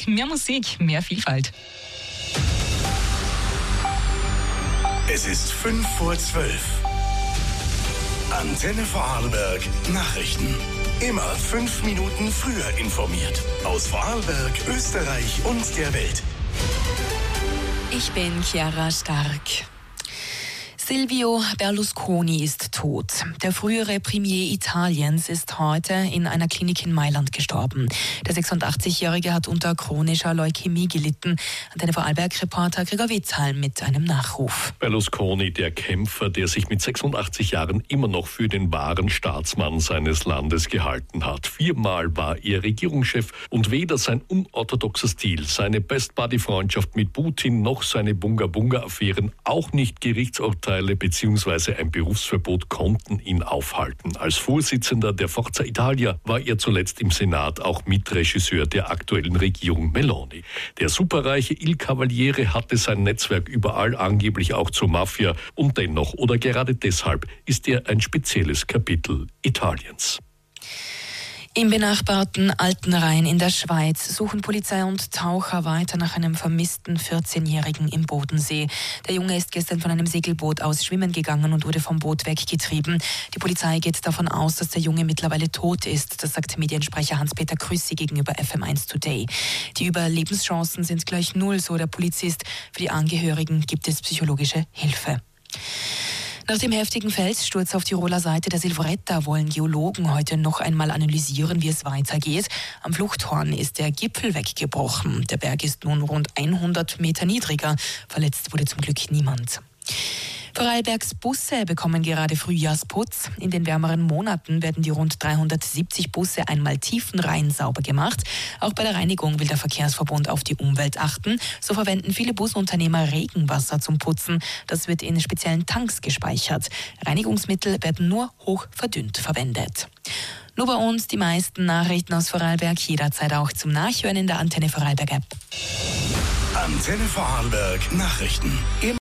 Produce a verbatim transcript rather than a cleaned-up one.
mehr Musik, mehr Vielfalt. Es ist fünf vor zwölf. Antenne Vorarlberg Nachrichten. Immer fünf Minuten früher informiert. Aus Vorarlberg, Österreich und der Welt. Ich bin Chiara Stark. Silvio Berlusconi ist tot. Der frühere Premier Italiens ist heute in einer Klinik in Mailand gestorben. Der sechsundachtzigjährige hat unter chronischer Leukämie gelitten. Antenne Vorarlberg-Reporter Gregor Witzhal mit einem Nachruf. Berlusconi, der Kämpfer, der sich mit sechsundachtzig Jahren immer noch für den wahren Staatsmann seines Landes gehalten hat. Viermal war er Regierungschef und weder sein unorthodoxer Stil, seine Best-Buddy-Freundschaft mit Putin noch seine Bunga-Bunga-Affären, auch nicht Gerichtsurteile bzw. ein Berufsverbot konnten ihn aufhalten. Als Vorsitzender der Forza Italia war er zuletzt im Senat auch Mitregisseur der aktuellen Regierung Meloni. Der superreiche Il Cavaliere hatte sein Netzwerk überall, angeblich auch zur Mafia, und dennoch oder gerade deshalb ist er ein spezielles Kapitel Italiens. Im benachbarten Altenrhein in der Schweiz suchen Polizei und Taucher weiter nach einem vermissten vierzehnjährigen im Bodensee. Der Junge ist gestern von einem Segelboot aus schwimmen gegangen und wurde vom Boot weggetrieben. Die Polizei geht davon aus, dass der Junge mittlerweile tot ist. Das sagt Mediensprecher Hans-Peter Krüssi gegenüber F M eins Today. Die Überlebenschancen sind gleich null, so der Polizist. Für die Angehörigen gibt es psychologische Hilfe. Nach dem heftigen Felssturz auf Tiroler Seite der Silvretta wollen Geologen heute noch einmal analysieren, wie es weitergeht. Am Fluchthorn ist der Gipfel weggebrochen. Der Berg ist nun rund hundert Meter niedriger. Verletzt wurde zum Glück niemand. Vorarlbergs Busse bekommen gerade Frühjahrsputz. In den wärmeren Monaten werden die rund dreihundertsiebzig Busse einmal tiefenrein sauber gemacht. Auch bei der Reinigung will der Verkehrsverbund auf die Umwelt achten. So verwenden viele Busunternehmer Regenwasser zum Putzen. Das wird in speziellen Tanks gespeichert. Reinigungsmittel werden nur hoch verdünnt verwendet. Nur bei uns die meisten Nachrichten aus Vorarlberg, jederzeit auch zum Nachhören in der Antenne Vorarlberg App. Antenne Vorarlberg Nachrichten.